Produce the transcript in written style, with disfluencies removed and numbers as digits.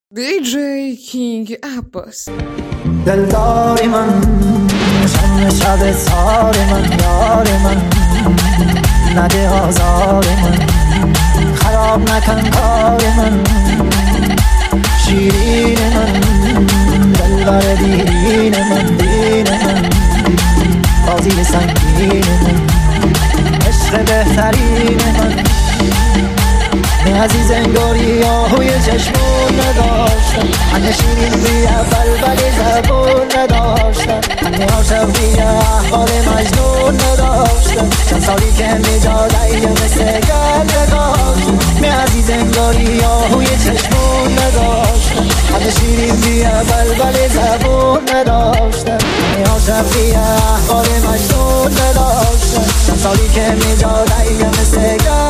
DJ King Abbas. دلدار من شم شب سار من یار من نده آزار من خراب نکن کار من شیرین من دلبر دیرین من دین من بازی سنگین من عشق بهترین من عزیز انگاری آهوی چشمون نداشتم همه شیرین بی اول ولی زبون نداشتم همه عاشق بی احوال مجنون نداشتم چند سالی که میداد ایه مثل گل نداشتم می عزیز انگاری آهوی چشمون نداشتم همه شیرین بی اول ولی زبون نداشتم همه عاشق بی احوال مجنون نداشتم چند سالی که میداد ایه مثل گل